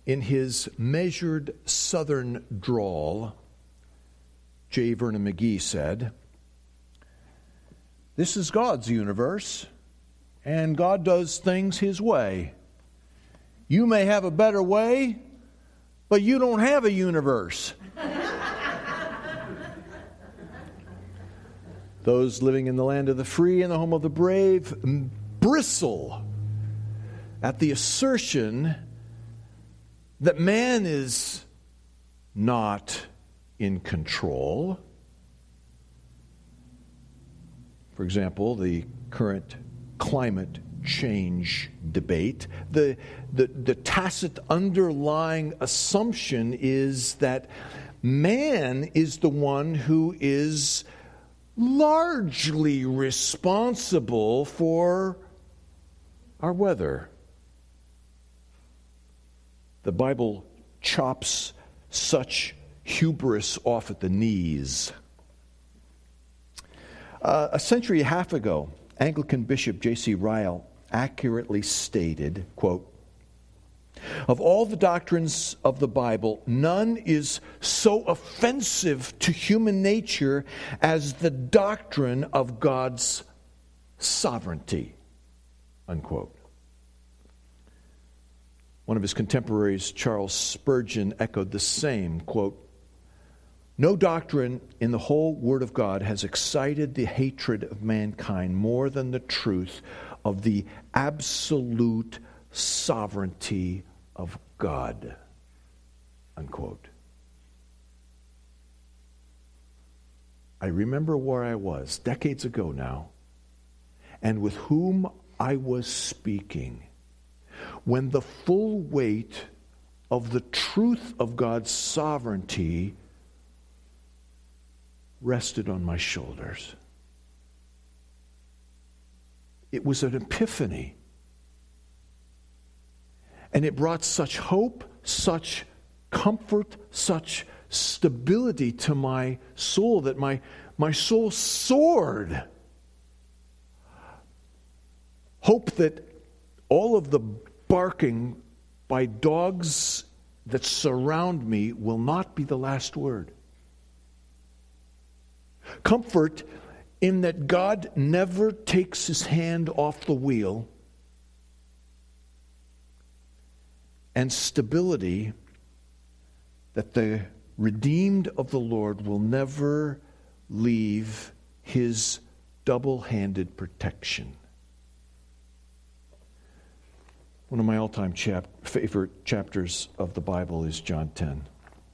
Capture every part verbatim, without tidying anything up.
In his measured southern drawl, J. Vernon McGee said, "This is God's universe, and God does things His way. You may have a better way, but you don't have a universe." Those living in the land of the free and the home of the brave bristle at the assertion that man is not in control. For example, the current climate change debate, the, the, the tacit underlying assumption is that man is the one who is largely responsible for our weather. The Bible chops such hubris off at the knees. Uh, a century and a half ago, Anglican Bishop J C Ryle accurately stated, quote, "Of all the doctrines of the Bible, none is so offensive to human nature as the doctrine of God's sovereignty," unquote. One of his contemporaries, Charles Spurgeon, echoed the same, quote, "No doctrine in the whole Word of God has excited the hatred of mankind more than the truth of the absolute sovereignty of God," unquote. I remember where I was decades ago now, and with whom I was speaking, when the full weight of the truth of God's sovereignty rested on my shoulders. It was an epiphany. And it brought such hope, such comfort, such stability to my soul that my, my soul soared. Hope that all of the barking by dogs that surround me will not be the last word. Comfort in that God never takes His hand off the wheel. And stability that the redeemed of the Lord will never leave His double-handed protection. One of my all-time chap- favorite chapters of the Bible is John ten.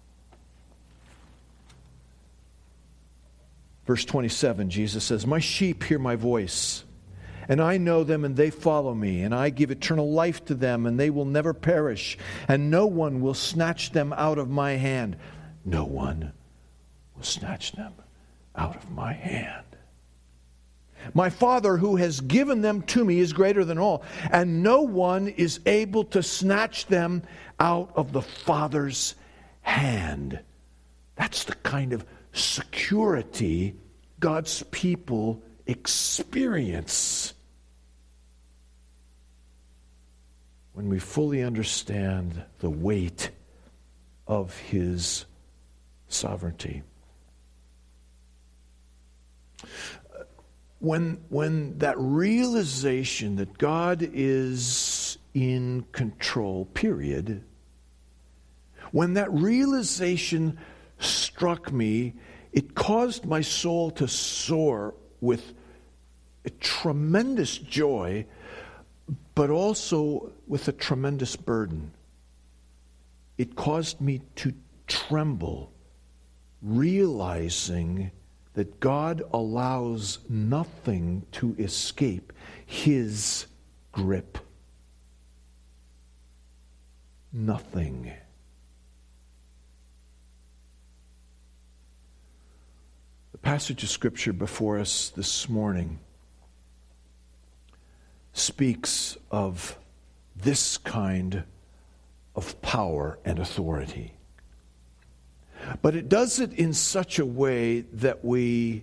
Verse twenty-seven, Jesus says, "My sheep hear my voice, and I know them, and they follow me, and I give eternal life to them, and they will never perish, and no one will snatch them out of my hand." No one will snatch them out of my hand. "My Father who has given them to me is greater than all, and no one is able to snatch them out of the Father's hand." That's the kind of security God's people experience when we fully understand the weight of His sovereignty. When, when that realization that God is in control, period, when that realization struck me, it caused my soul to soar with a tremendous joy, but also with a tremendous burden. It caused me to tremble, realizing that God allows nothing to escape His grip. Nothing. The passage of Scripture before us this morning speaks of this kind of power and authority. But it does it in such a way that we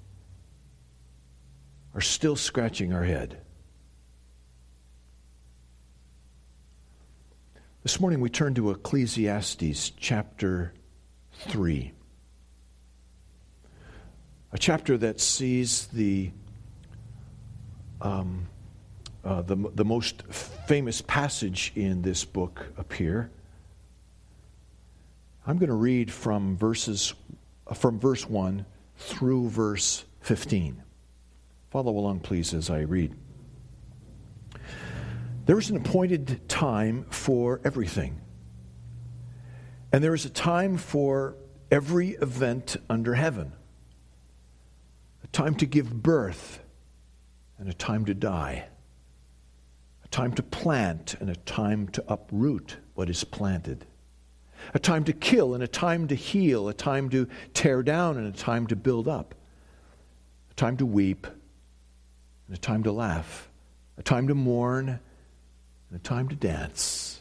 are still scratching our head. This morning we turn to Ecclesiastes chapter three. A chapter that sees the um, uh, the, the most famous passage in this book appear. I'm going to read from verses from verse one through verse fifteen. Follow along, please, as I read. There is an appointed time for everything, and there is a time for every event under heaven. A time to give birth and a time to die. A time to plant and a time to uproot what is planted. A time to kill and a time to heal. A time to tear down and a time to build up. A time to weep and a time to laugh. A time to mourn and a time to dance.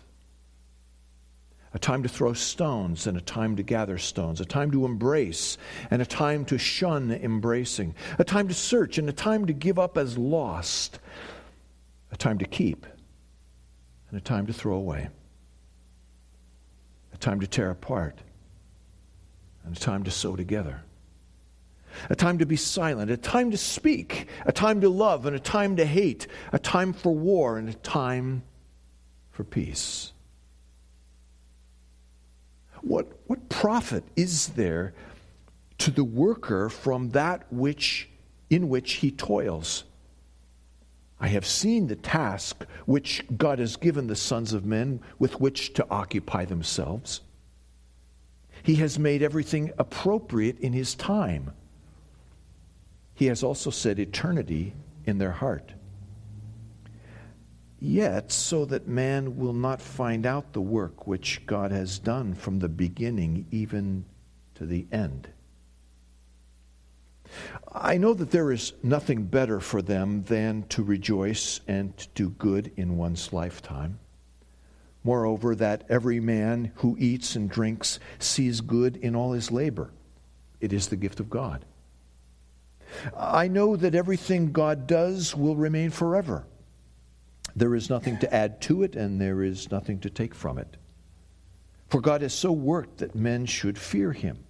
A time to throw stones and a time to gather stones. A time to embrace and a time to shun embracing. A time to search and a time to give up as lost. A time to keep and a time to throw away. A time to tear apart and a time to sew together. A time to be silent, a time to speak, a time to love and a time to hate, a time for war and a time for peace. What, what profit is there to the worker from that which in which he toils? I have seen the task which God has given the sons of men with which to occupy themselves. He has made everything appropriate in his time. He has also set eternity in their heart. Yet, so that man will not find out the work which God has done from the beginning even to the end. I know that there is nothing better for them than to rejoice and to do good in one's lifetime. Moreover, that every man who eats and drinks sees good in all his labor. It is the gift of God. I know that everything God does will remain forever. There is nothing to add to it, and there is nothing to take from it. For God has so worked that men should fear him.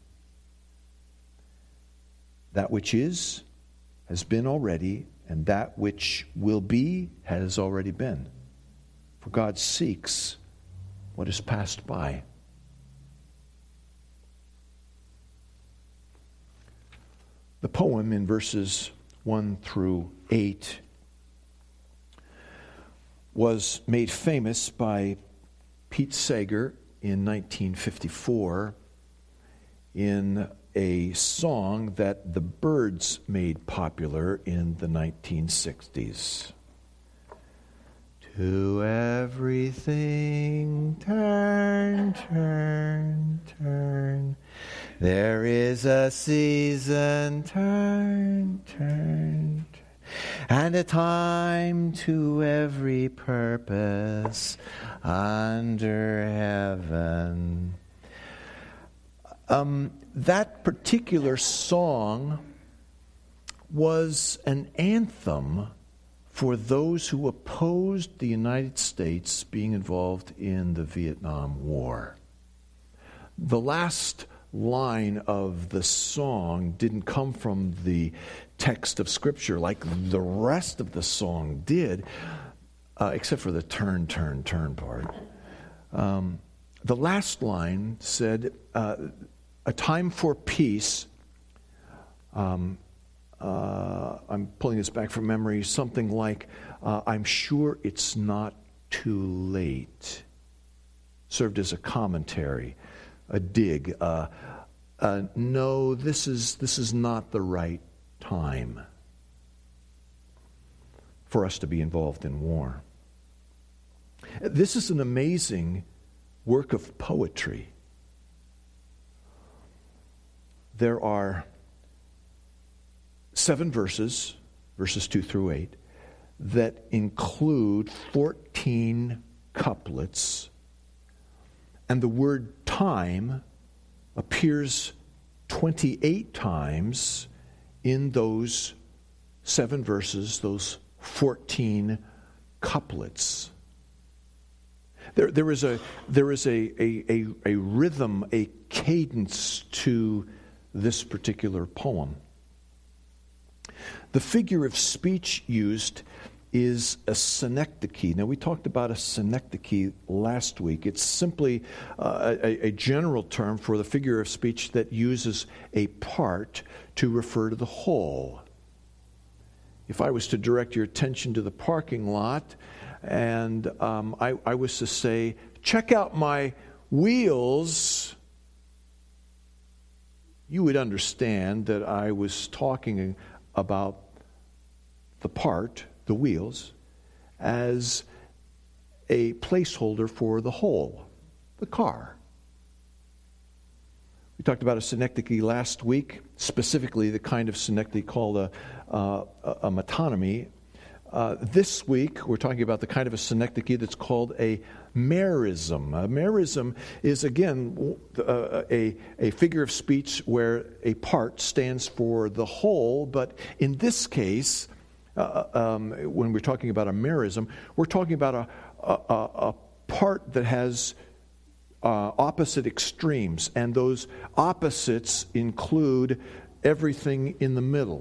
That which is has been already, and that which will be has already been. For God seeks what is passed by. The poem in verses one through eight was made famous by Pete Seeger in nineteen fifty-four in a song that the Byrds made popular in the nineteen sixties. To everything turn, turn, turn. There is a season, turn, turn, turn. And a time to every purpose under heaven. Um, that particular song was an anthem for those who opposed the United States being involved in the Vietnam War. The last line of the song didn't come from the text of Scripture like the rest of the song did, uh, except for the turn, turn, turn part. Um, the last line said, uh, a time for peace. Um, uh, I'm pulling this back from memory, something like, uh, I'm sure it's not too late. Served as a commentary, a dig. Uh, uh, no, this is this is not the right time for us to be involved in war. This is an amazing work of poetry. There are seven verses, verses two through eight, that include fourteen couplets, and the word time appears twenty-eight times in those seven verses, those fourteen couplets. There, there is a there is a, a, a, a rhythm, a cadence to this particular poem. The figure of speech used is a synecdoche. Now, we talked about a synecdoche last week. It's simply uh, a, a general term for the figure of speech that uses a part to refer to the whole. If I was to direct your attention to the parking lot and um, I, I was to say, check out my wheels, you would understand that I was talking about the part, the wheels, as a placeholder for the whole, the car. We talked about a synecdoche last week, specifically the kind of synecdoche called a, uh, a metonymy. Uh, this week, we're talking about the kind of a synecdoche that's called a merism. A merism is, again, uh, a, a figure of speech where a part stands for the whole, but in this case, uh, um, when we're talking about a merism, we're talking about a, a, a part that has uh, opposite extremes, and those opposites include everything in the middle.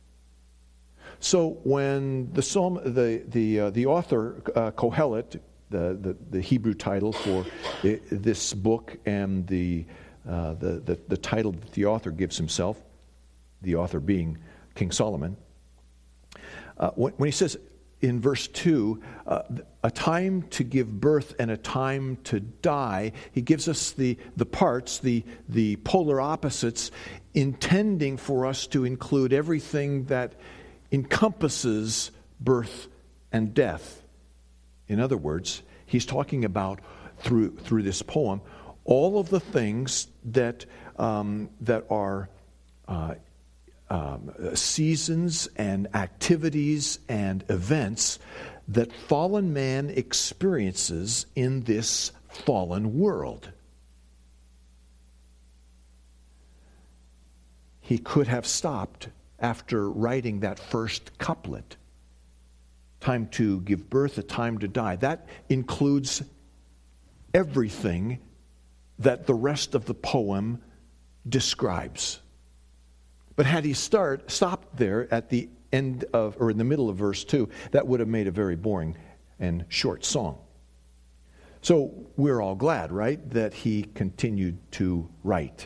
So when the psalm, the the uh, the author uh, Kohelet, the, the the Hebrew title for the, this book, and the, uh, the the the title that the author gives himself, the author being King Solomon, uh, when, when he says in verse two, uh, a time to give birth and a time to die, he gives us the the parts, the the polar opposites, intending for us to include everything that encompasses birth and death. In other words, he's talking about through through this poem all of the things that um, that are uh, um, seasons and activities and events that fallen man experiences in this fallen world. He could have stopped after writing that first couplet. Time to give birth, a time to die. That includes everything that the rest of the poem describes. But had he start stopped there at the end of, or in the middle of verse two, that would have made a very boring and short song. So we're all glad, right, that he continued to write.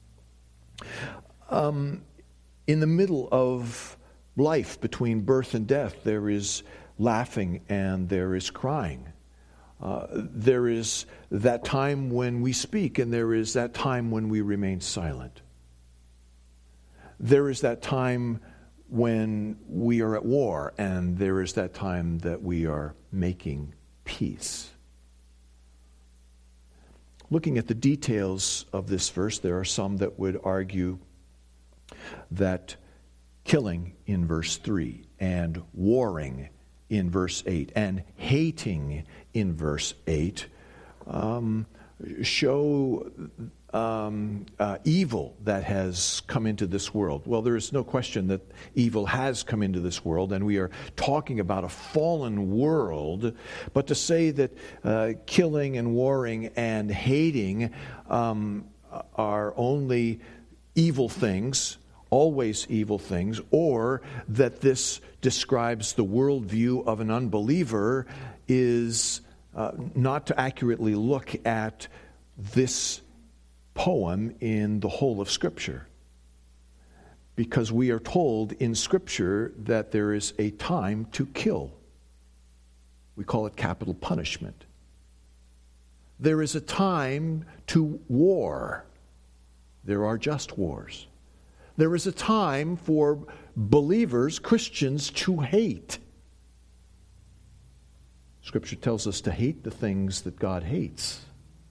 Um, In the middle of life, between birth and death, there is laughing and there is crying. Uh, there is that time when we speak and there is that time when we remain silent. There is that time when we are at war and there is that time that we are making peace. Looking at the details of this verse, there are some that would argue that killing in verse three and warring in verse eight and hating in verse eight um, show um, uh, evil that has come into this world. Well, there is no question that evil has come into this world, and we are talking about a fallen world. But to say that uh, killing and warring and hating um, are only evil things, always evil things, or that this describes the worldview of an unbeliever is uh, not to accurately look at this poem in the whole of Scripture. Because we are told in Scripture that there is a time to kill. We call it capital punishment. There is a time to war. There are just wars. There is a time for believers, Christians, to hate. Scripture tells us to hate the things that God hates.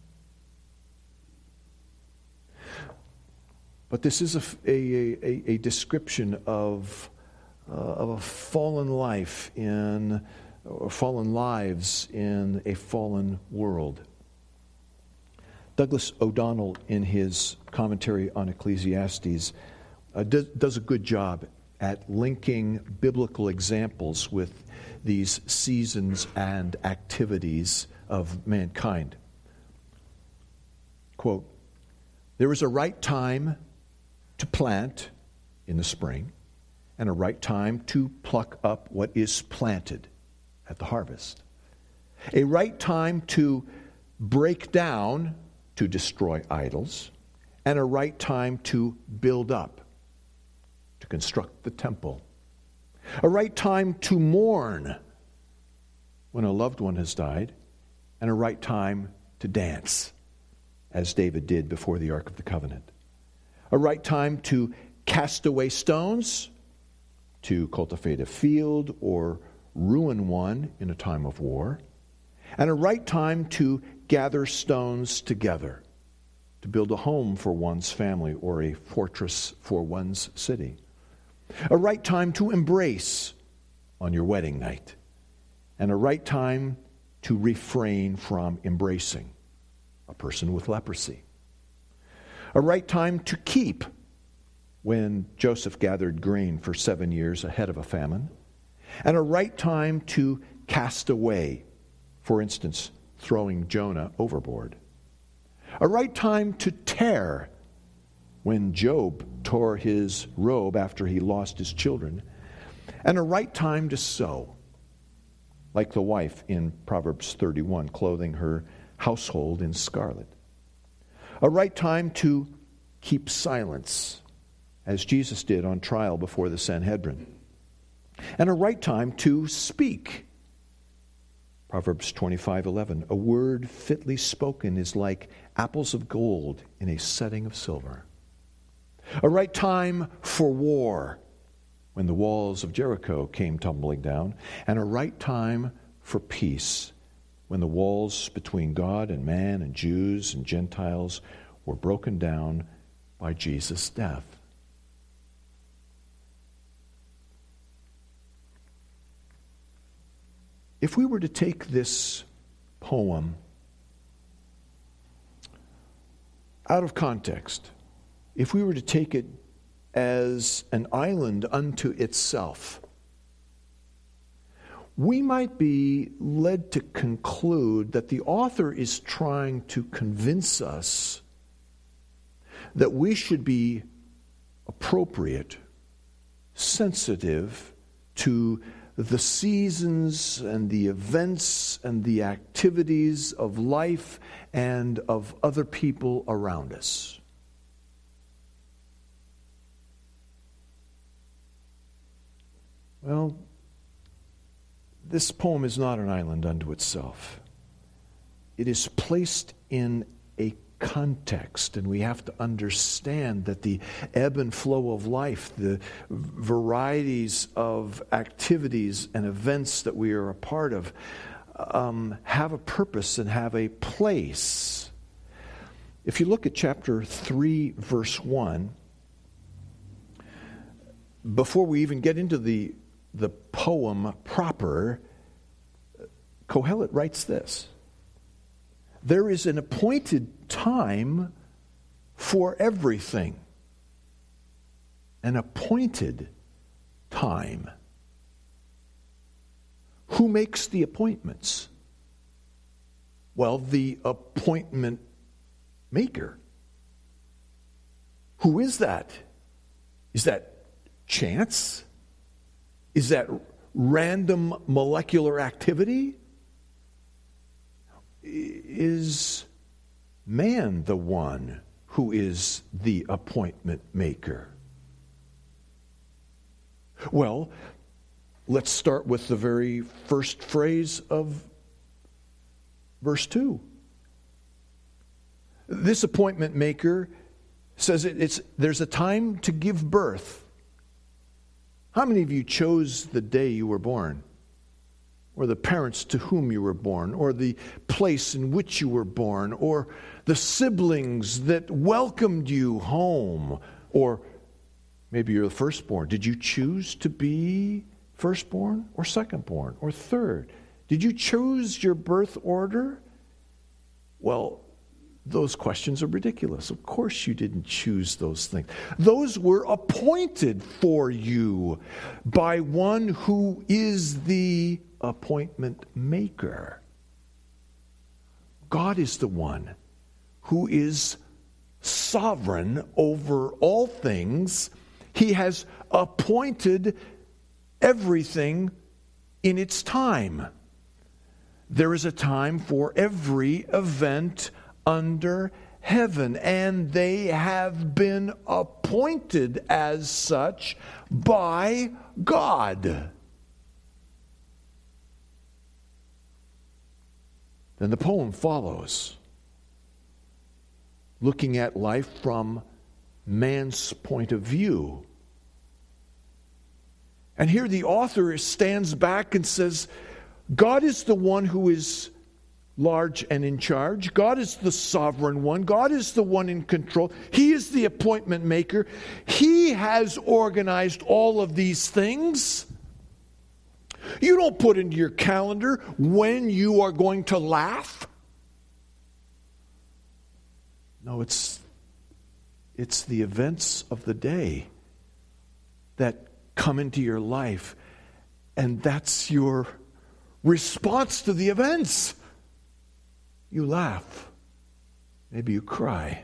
But this is a, a, a, a description of, uh, of a fallen life in, or fallen lives in a fallen world. Douglas O'Donnell, in his commentary on Ecclesiastes, uh, does, does a good job at linking biblical examples with these seasons and activities of mankind. Quote, there is a right time to plant in the spring and a right time to pluck up what is planted at the harvest. A right time to break down, to destroy idols, and a right time to build up, to construct the temple. A right time to mourn when a loved one has died, and a right time to dance, as David did before the Ark of the Covenant. A right time to cast away stones, to cultivate a field or ruin one in a time of war, and a right time to gather stones together, to build a home for one's family or a fortress for one's city. A right time to embrace on your wedding night, and a right time to refrain from embracing a person with leprosy. A right time to keep when Joseph gathered grain for seven years ahead of a famine, and a right time to cast away, for instance, throwing Jonah overboard. A right time to tear when Job tore his robe after he lost his children, and a right time to sow, like the wife in Proverbs thirty-one, clothing her household in scarlet. A right time to keep silence, as Jesus did on trial before the Sanhedrin. And a right time to speak. Proverbs twenty-five eleven, a word fitly spoken is like apples of gold in a setting of silver. A right time for war, when the walls of Jericho came tumbling down, and a right time for peace, when the walls between God and man and Jews and Gentiles were broken down by Jesus' death. If we were to take this poem out of context, if we were to take it as an island unto itself, we might be led to conclude that the author is trying to convince us that we should be appropriate, sensitive to the seasons and the events and the activities of life and of other people around us. Well, this poem is not an island unto itself. It is placed in a context, and we have to understand that the ebb and flow of life, the varieties of activities and events that we are a part of, um, have a purpose and have a place. If you look at chapter three, verse one, before we even get into the, the poem proper, Kohelet writes this: there is an appointed time for everything. An appointed time. Who makes the appointments? Well, the appointment maker. Who is that? Is that chance? Is that random molecular activity? Is man the one who is the appointment maker? Well, let's start with the very first phrase of verse two. This appointment maker says it, it's there's a time to give birth. How many of you chose the day you were born? Or the parents to whom you were born, or the place in which you were born, or the siblings that welcomed you home, or maybe you're the firstborn. Did you choose to be firstborn, or secondborn, or third? Did you choose your birth order? Well, those questions are ridiculous. Of course you didn't choose those things. Those were appointed for you by one who is the appointment maker. God is the one who is sovereign over all things. He has appointed everything in its time. There is a time for every event under heaven, and they have been appointed as such by God. Then the poem follows, looking at life from man's point of view. And here the author stands back and says, God is the one who is large and in charge. God is the sovereign one. God is the one in control. He is the appointment maker. He has organized all of these things. You don't put into your calendar when you are going to laugh. No, it's it's the events of the day that come into your life, and that's your response to the events. You laugh. Maybe you cry.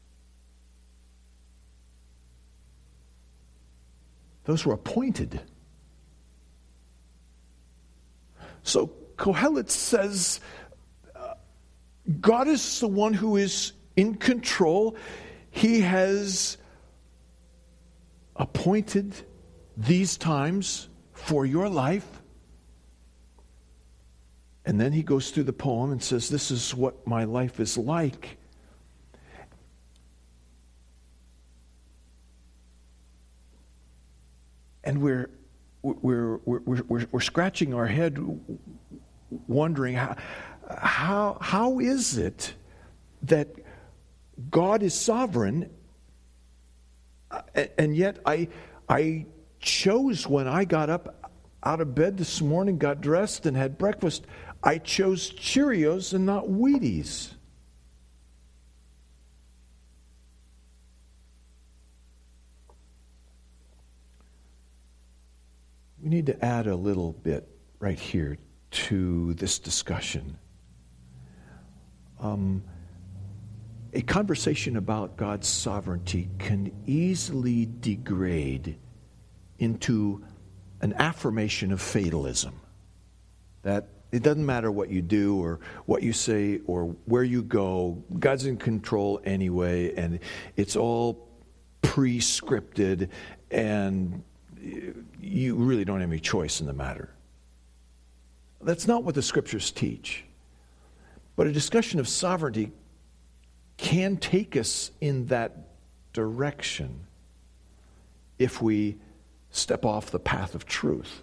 Those were appointed. So Kohelet says, uh, God is the one who is in control. He has appointed these times for your life. And then he goes through the poem and says, this is what my life is like. And we're we're we're we're, we're scratching our head, wondering how how how is it that God is sovereign, and yet I I chose when I got up out of bed this morning, got dressed and had breakfast, I chose Cheerios and not Wheaties. We need to add a little bit right here to this discussion. Um, a conversation about God's sovereignty can easily degrade into an affirmation of fatalism. That it doesn't matter what you do or what you say or where you go, God's in control anyway, and it's all pre-scripted, and you really don't have any choice in the matter. That's not what the Scriptures teach. But a discussion of sovereignty can take us in that direction if we step off the path of truth.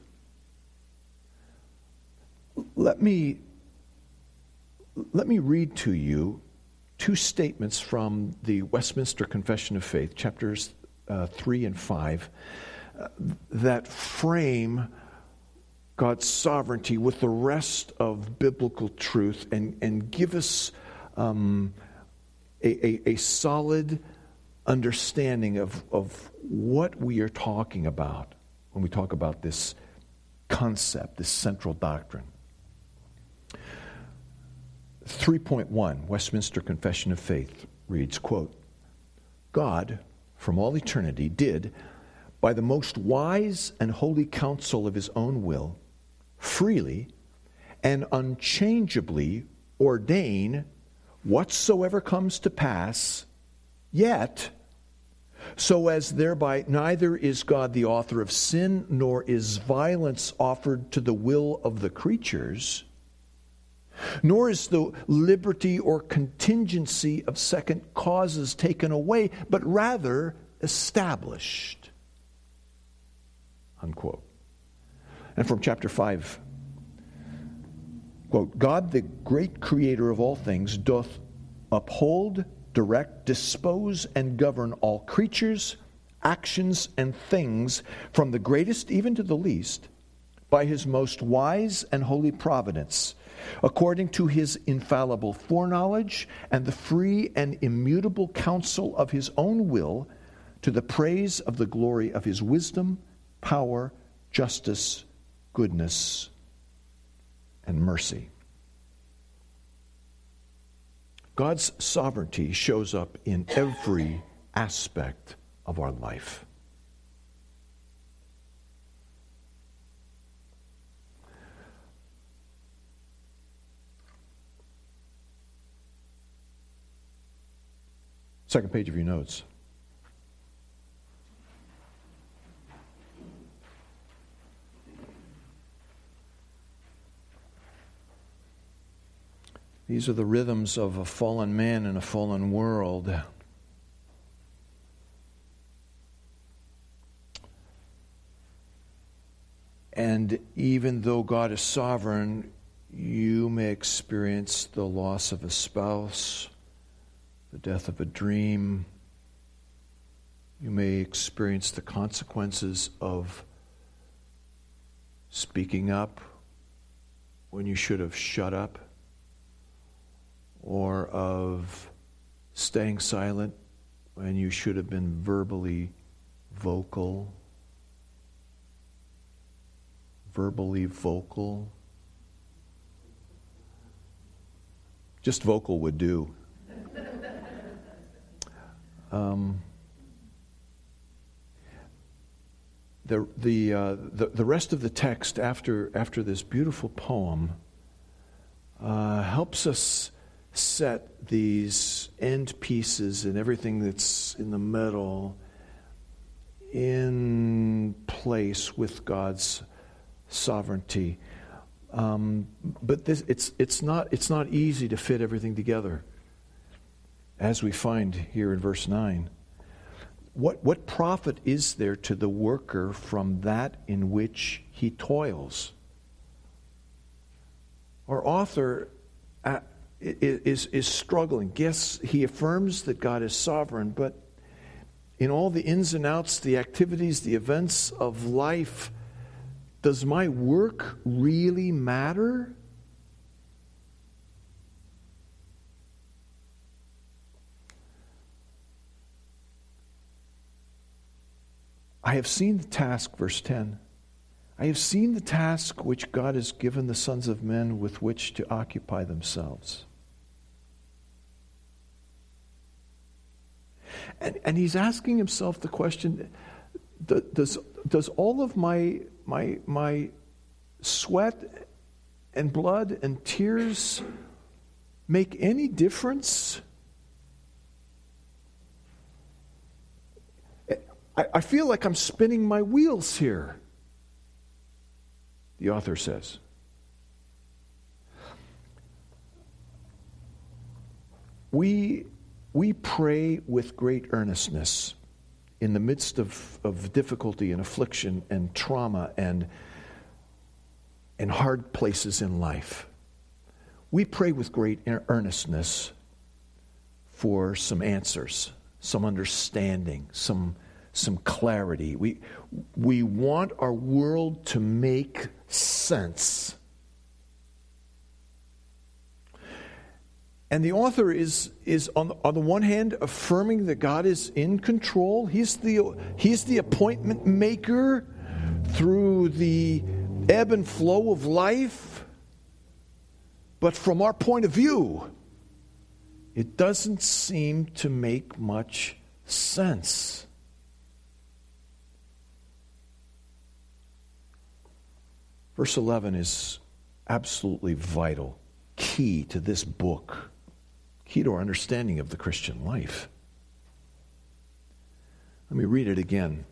Let me, let me read to you two statements from the Westminster Confession of Faith, chapters uh, three and five, uh, that frame God's sovereignty with the rest of biblical truth and, and give us um, a, a, a solid understanding of, of what we are talking about when we talk about this concept, this central doctrine. three point one, Westminster Confession of Faith reads, quote, God, from all eternity, did, by the most wise and holy counsel of his own will, freely and unchangeably ordain whatsoever comes to pass, yet so as thereby neither is God the author of sin, nor is violence offered to the will of the creatures, nor is the liberty or contingency of second causes taken away, but rather established. Unquote. And from chapter five, quote, God, the great creator of all things, doth uphold, direct, dispose, and govern all creatures, actions, and things, from the greatest even to the least, by his most wise and holy providence, according to his infallible foreknowledge and the free and immutable counsel of his own will, to the praise of the glory of his wisdom, power, justice, goodness, and mercy. God's sovereignty shows up in every aspect of our life. Second page of your notes. These are the rhythms of a fallen man in a fallen world. And even though God is sovereign, you may experience the loss of a spouse, the death of a dream. You may experience the consequences of speaking up when you should have shut up, or of staying silent when you should have been verbally vocal. Verbally vocal. Just vocal would do. Um, the the, uh, the the rest of the text after after this beautiful poem uh, helps us set these end pieces and everything that's in the middle in place with God's sovereignty. Um, but this, it's it's not it's not easy to fit everything together, as we find here in verse nine. What what profit is there to the worker from that in which he toils? Our author uh, is is struggling. Yes, he affirms that God is sovereign, but in all the ins and outs, the activities, the events of life, does my work really matter? I have seen the task, verse ten. I have seen the task which God has given the sons of men with which to occupy themselves. And, and he's asking himself the question, does, does all of my, my, my sweat and blood and tears make any difference? I, I feel like I'm spinning my wheels here, the author says. We, we pray with great earnestness in the midst of, of difficulty and affliction and trauma and, and hard places in life. We pray with great earnestness for some answers, some understanding, some, some clarity. We, we want our world to make sense. And the author is, is on, the, on the one hand, affirming that God is in control. He's the, he's the appointment maker through the ebb and flow of life. But from our point of view, it doesn't seem to make much sense. Verse eleven is absolutely vital, key to this book. Key to our understanding of the Christian life. Let me read it again.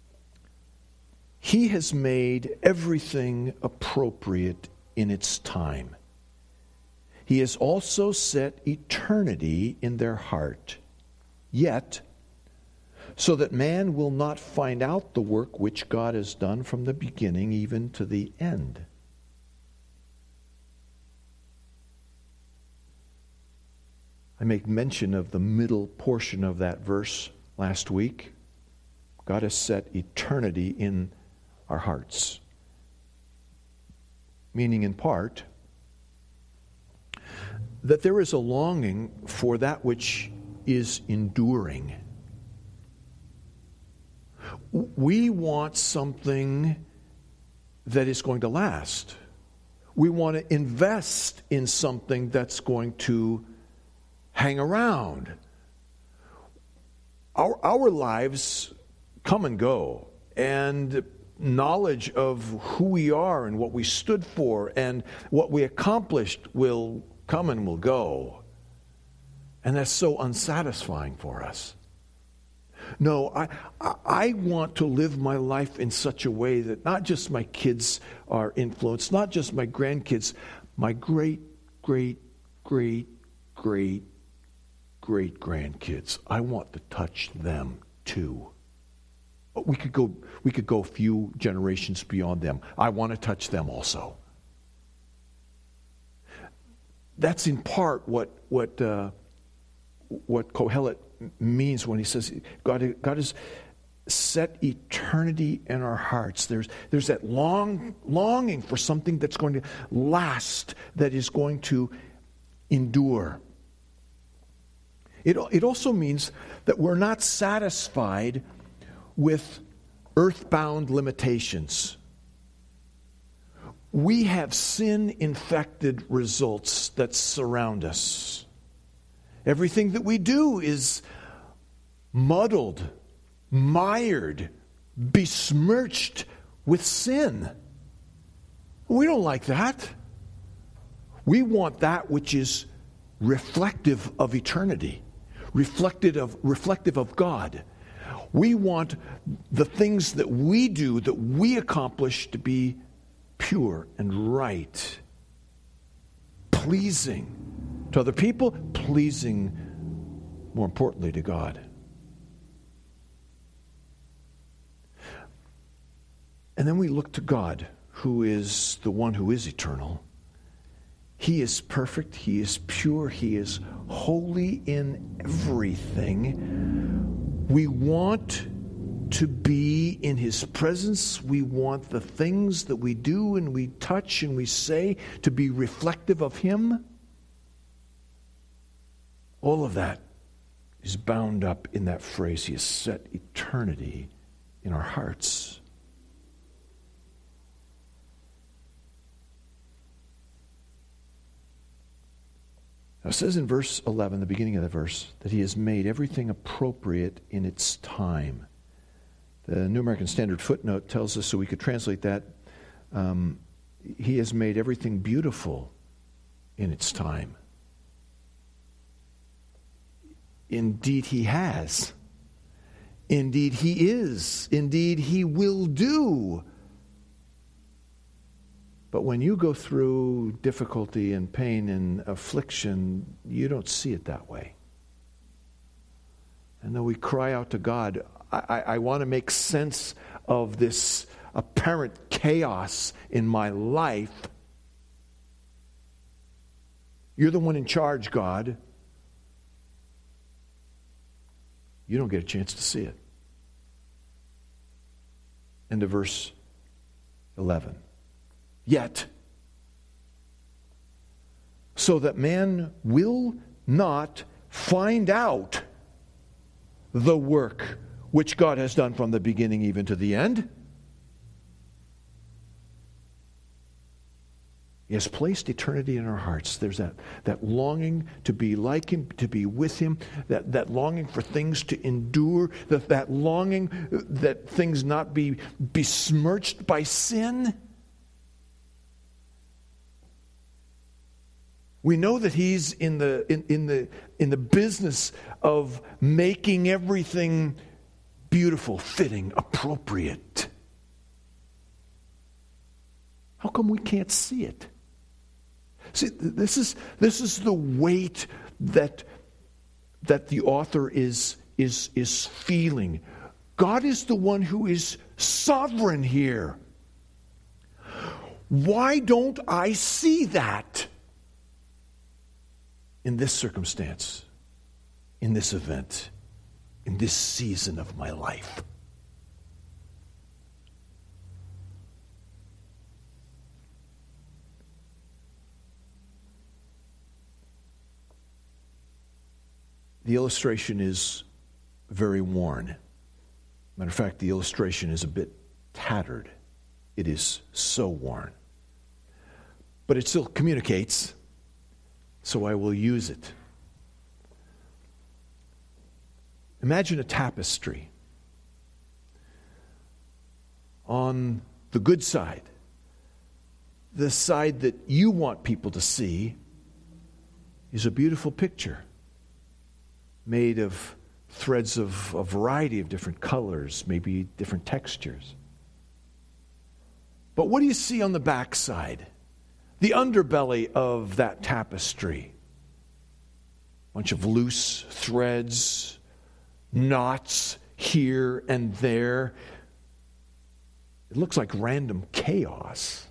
He has made everything appropriate in its time. He has also set eternity in their heart. Yet, so that man will not find out the work which God has done from the beginning even to the end. I make mention of the middle portion of that verse last week. God has set eternity in our hearts. Meaning in part that there is a longing for that which is enduring. We want something that is going to last. We want to invest in something that's going to hang around. Our, our lives come and go, and knowledge of who we are and what we stood for and what we accomplished will come and will go. And that's so unsatisfying for us. No, I, I, I want to live my life in such a way that not just my kids are influenced, not just my grandkids, my great, great, great, great, great grandkids. I want to touch them too. But we could go we could go a few generations beyond them. I want to touch them also. That's in part what what uh, what Kohelet means when he says God God has set eternity in our hearts. There's there's that long longing for something that's going to last, that is going to endure. It it also means that we're not satisfied with earthbound limitations. We have sin-infected results that surround us. Everything that we do is muddled, mired, besmirched with sin. We don't like that. We want that which is reflective of eternity, reflective of, reflective of God. We want the things that we do, that we accomplish, to be pure and right, pleasing to other people, pleasing, more importantly, to God. And then we look to God, who is the one who is eternal. He is perfect, He is pure, He is holy in everything. We want to be in His presence. We want the things that we do and we touch and we say to be reflective of Him. All of that is bound up in that phrase, He has set eternity in our hearts. Now, it says in verse eleven, the beginning of the verse, that He has made everything appropriate in its time. The New American Standard footnote tells us, so we could translate that, um, He has made everything beautiful in its time. Indeed, He has. Indeed, He is. Indeed, He will do. But when you go through difficulty and pain and affliction, you don't see it that way. And though we cry out to God, I, I, I want to make sense of this apparent chaos in my life. You're the one in charge, God. You don't get a chance to see it. End of verse eleven. Yet, so that man will not find out the work which God has done from the beginning even to the end. He has placed eternity in our hearts. There's that, that longing to be like Him, to be with Him, that, that longing for things to endure, that, that longing that things not be besmirched by sin. We know that He's in the in, in the in the business of making everything beautiful, fitting, appropriate. How come we can't see it? See, this is this is the weight that that the author is is is feeling. God is the one who is sovereign here. Why don't I see that? In this circumstance, in this event, in this season of my life. The illustration is very worn. Matter of fact, the illustration is a bit tattered. It is so worn. But it still communicates. So I will use it. Imagine a tapestry. On the good side, the side that you want people to see, is a beautiful picture made of threads of a variety of different colors, maybe different textures. But what do you see on the backside? The underbelly of that tapestry. A bunch of loose threads, knots here and there. It looks like random chaos.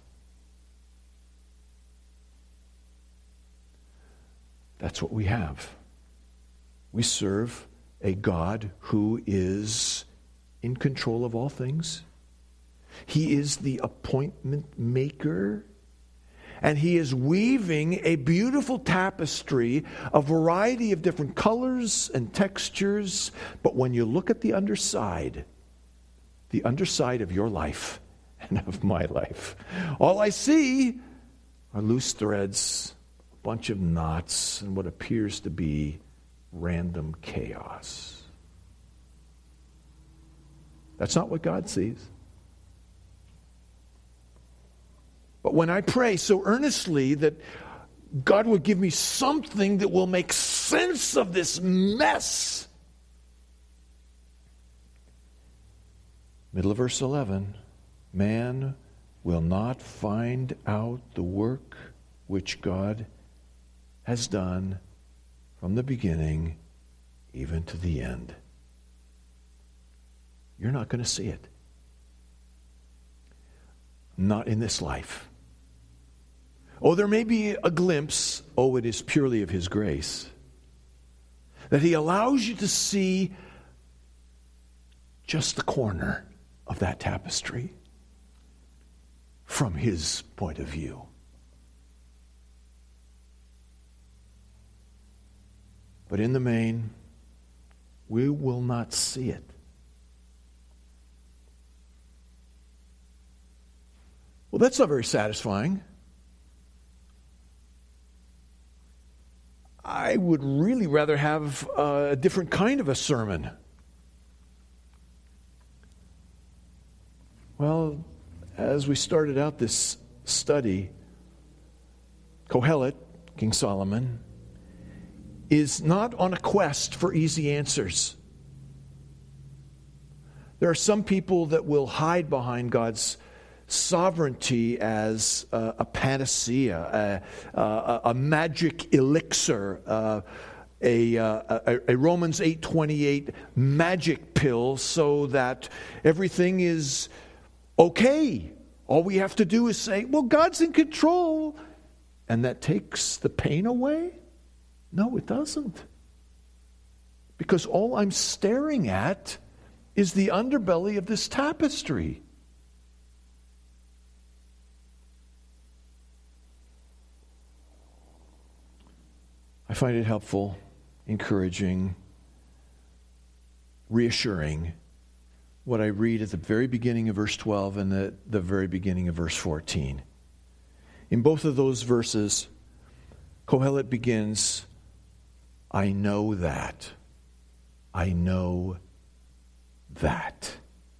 That's what we have. We serve a God who is in control of all things. He is the appointment maker. And He is weaving a beautiful tapestry, a variety of different colors and textures. But when you look at the underside, the underside of your life and of my life, all I see are loose threads, a bunch of knots, and what appears to be random chaos. That's not what God sees. But when I pray so earnestly that God will give me something that will make sense of this mess. Middle of verse eleven, man will not find out the work which God has done from the beginning even to the end. You're not going to see it. Not in this life. Oh, there may be a glimpse. Oh, it is purely of His grace. That He allows you to see just the corner of that tapestry from His point of view. But in the main, we will not see it. Well, that's not very satisfying. I would really rather have a different kind of a sermon. Well, as we started out this study, Kohelet, King Solomon, is not on a quest for easy answers. There are some people that will hide behind God's sovereignty as a, a panacea, a, a, a magic elixir, uh, a, a, a Romans eight twenty-eight magic pill so that everything is okay. All we have to do is say, well, God's in control. And that takes the pain away? No, it doesn't. Because all I'm staring at is the underbelly of this tapestry. I find it helpful, encouraging, reassuring what I read at the very beginning of verse twelve and the, the very beginning of verse fourteen. In both of those verses, Kohelet begins, I know that. I know that.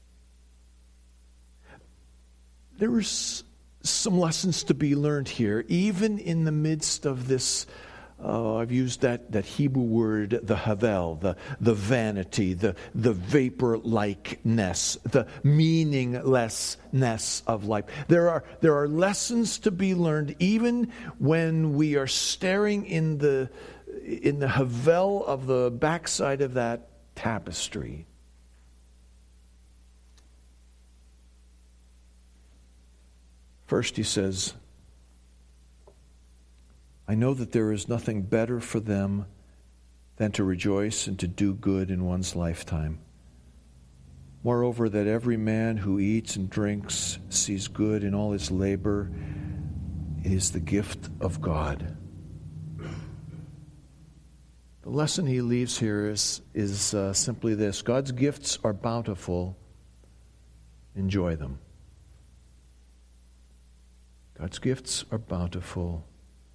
There is some lessons to be learned here, even in the midst of this. Uh, I've used that, that Hebrew word, the havel, the, the vanity, the, the vapor-likeness, the meaninglessness of life. There are, there are lessons to be learned even when we are staring in the, in the havel of the backside of that tapestry. First he says, I know that there is nothing better for them than to rejoice and to do good in one's lifetime. Moreover, that every man who eats and drinks sees good in all his labor. It is the gift of God. The lesson he leaves here is, is uh, simply this. God's gifts are bountiful. Enjoy them. God's gifts are bountiful.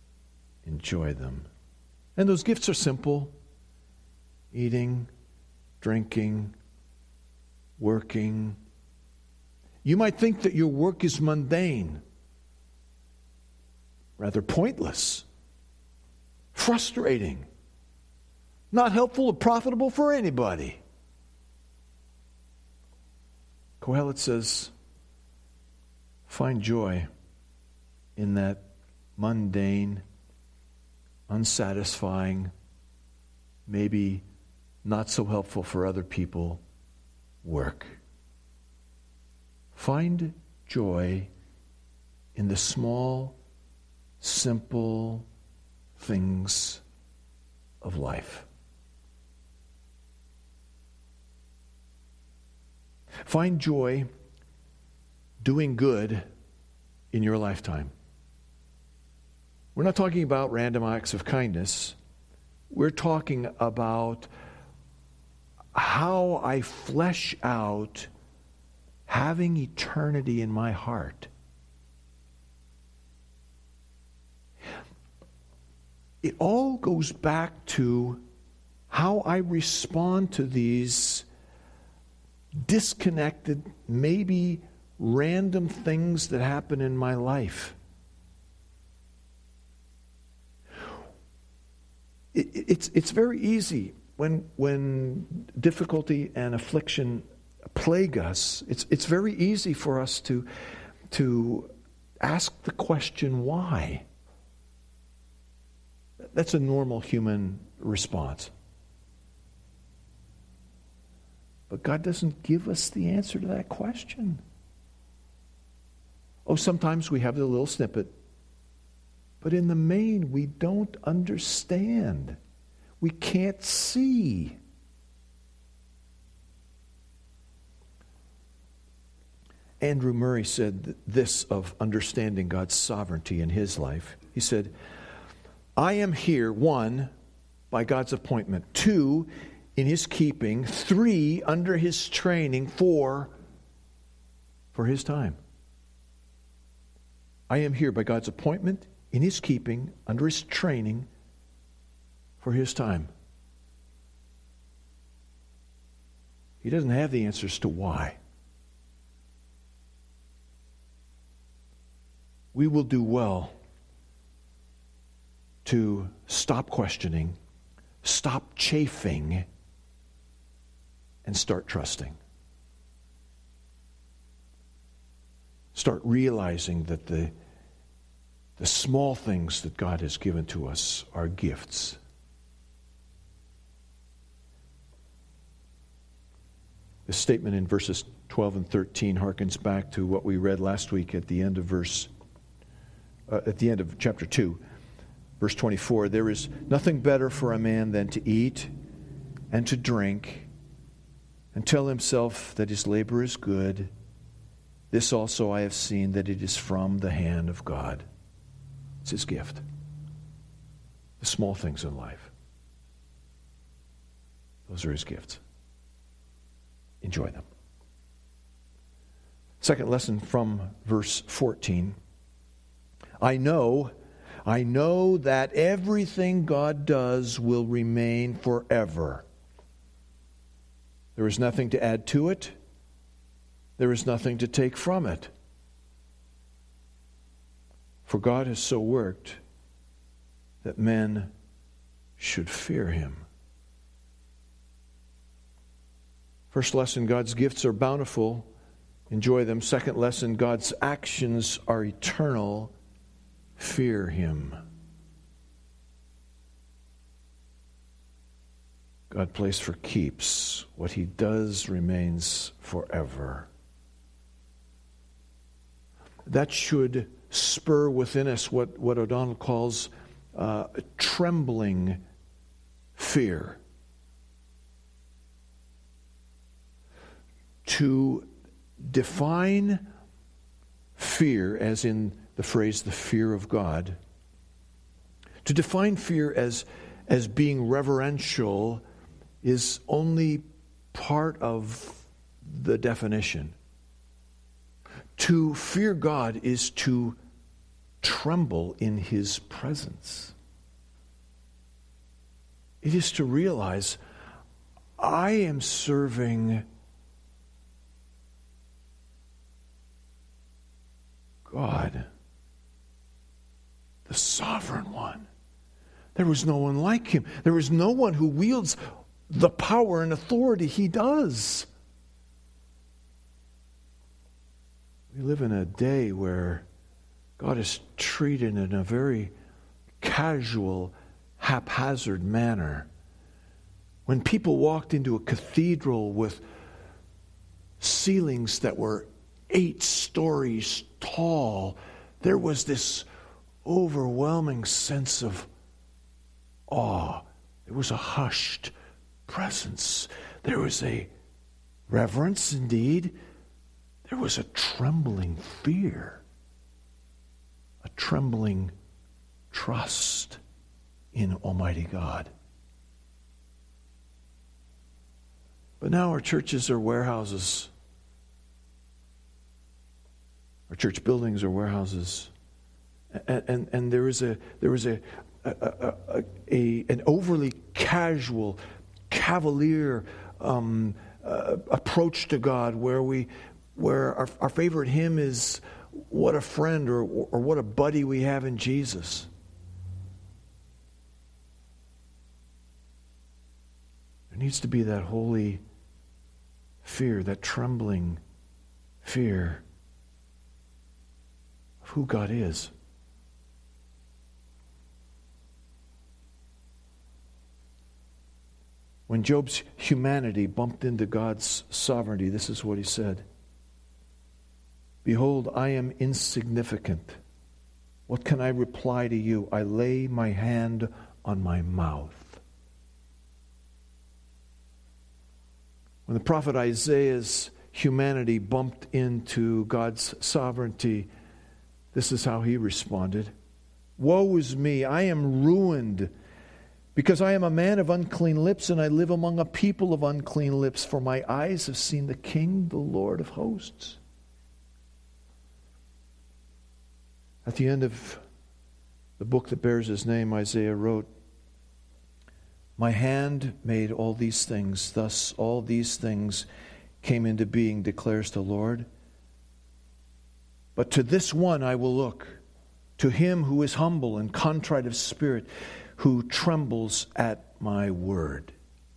Enjoy them. And those gifts are simple. Eating, drinking, working. You might think that your work is mundane, rather pointless, frustrating, not helpful or profitable for anybody. Kohelet says, find joy in that mundane, unsatisfying, maybe not so helpful for other people work. Find joy in the small, simple things of life. Find joy doing good in your lifetime. We're not talking about random acts of kindness. We're talking about how I flesh out having eternity in my heart. It all goes back to how I respond to these disconnected, maybe random things that happen in my life. It, it's it's very easy when when difficulty and affliction plague us. It's it's very easy for us to to ask the question why. That's a normal human response. But God doesn't give us the answer to that question. Oh, sometimes we have the little snippet, but in the main, we don't understand. We can't see. Andrew Murray said this of understanding God's sovereignty in his life. He said, I am here, one, by God's appointment, two, in his keeping, three, under his training, four, for his time. I am here by God's appointment, in his keeping, under his training, for his time. He doesn't have the answers to why. We will do well to stop questioning, stop chafing, and start trusting. Start realizing that the, the small things that God has given to us are gifts. The statement in verses twelve and thirteen harkens back to what we read last week at the end of verse, uh, at the end of chapter two. Verse twenty-four, there is nothing better for a man than to eat and to drink and tell himself that his labor is good. This also I have seen, that it is from the hand of God. It's his gift. The small things in life. Those are his gifts. Enjoy them. Second lesson from verse fourteen. I know I know that everything God does will remain forever. There is nothing to add to it. There is nothing to take from it. For God has so worked that men should fear him. First lesson, God's gifts are bountiful. Enjoy them. Second lesson, God's actions are eternal. Fear him. God plays for keeps. What he does remains forever. That should spur within us what, what O'Donnell calls uh, a trembling fear. To define fear, as in the phrase, the fear of God, to define fear as, as being reverential is only part of the definition. To fear God is to tremble in his presence. It is to realize I am serving God, the sovereign one. There was no one like him. There is no one who wields the power and authority he does. We live in a day where God is treated in a very casual, haphazard manner. When people walked into a cathedral with ceilings that were eight stories tall, there was this overwhelming sense of awe. There was a hushed presence. There was a reverence indeed. There was a trembling fear, a trembling trust in Almighty God. But now our churches are warehouses. Our church buildings are warehouses. And, and, and there is a there is a, a, a, a, a an overly casual, cavalier um, uh, approach to God, where we where our, our favorite hymn is "What a friend" or or "What a buddy we have in Jesus." There needs to be that holy fear, that trembling fear of who God is. When Job's humanity bumped into God's sovereignty, this is what he said. Behold, I am insignificant. What can I reply to you? I lay my hand on my mouth. When the prophet Isaiah's humanity bumped into God's sovereignty, this is how he responded. Woe is me, I am ruined, because I am a man of unclean lips, and I live among a people of unclean lips, for my eyes have seen the King, the Lord of hosts. At the end of the book that bears his name, Isaiah wrote, my hand made all these things, thus all these things came into being, declares the Lord. But to this one I will look, to him who is humble and contrite of spirit, who trembles at my word.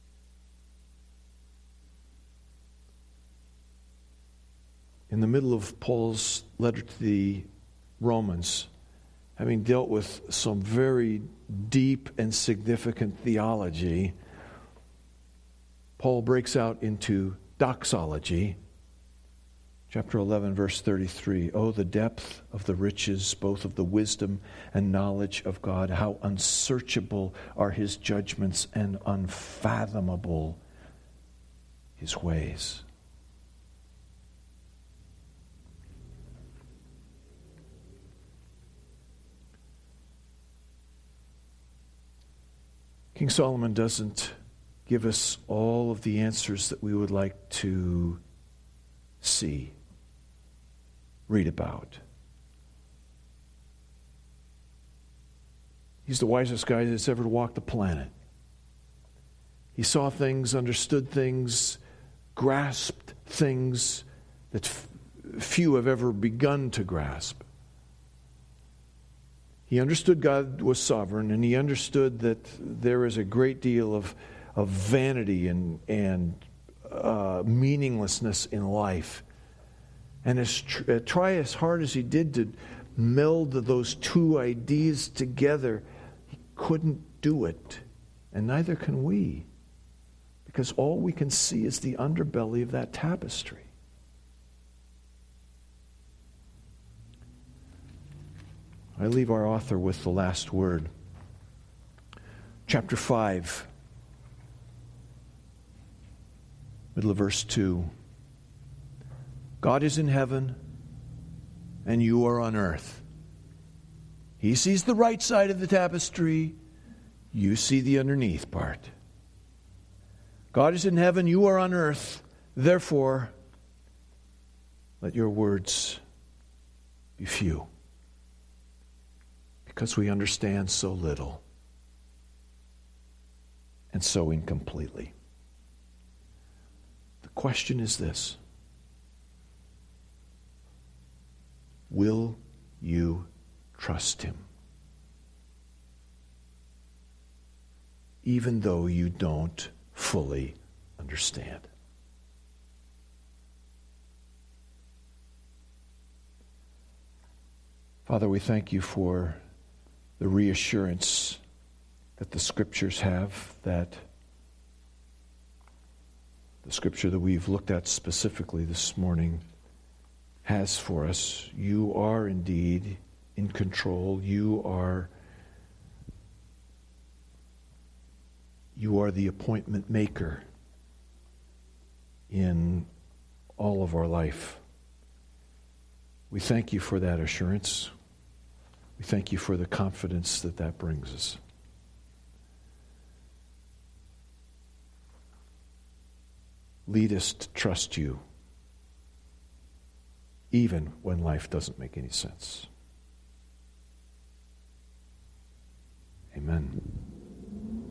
In the middle of Paul's letter to the Romans, having dealt with some very deep and significant theology, Paul breaks out into doxology. Chapter eleven, verse thirty-three. Oh, the depth of the riches, both of the wisdom and knowledge of God. How unsearchable are his judgments and unfathomable his ways. King Solomon doesn't give us all of the answers that we would like to see, read about. He's the wisest guy that's ever walked the planet. He saw things, understood things, grasped things that f- few have ever begun to grasp. He understood God was sovereign, and he understood that there is a great deal of, of vanity and, and uh, meaninglessness in life. And as tr- try as hard as he did to meld those two ideas together, he couldn't do it. And neither can we, because all we can see is the underbelly of that tapestry. I leave our author with the last word. Chapter five, middle of verse two. God is in heaven, and you are on earth. He sees the right side of the tapestry. You see the underneath part. God is in heaven, you are on earth. Therefore, let your words be few, because we understand so little and so incompletely. question is this: will you trust him? Even though you don't fully understand. Father, we thank you for the reassurance that the Scriptures have, that the Scripture that we've looked at specifically this morning has for us. You are indeed in control. You are You are the appointment maker in all of our life. We thank you for that assurance. We thank you for the confidence that that brings us. Lead us to trust you, even when life doesn't make any sense. Amen.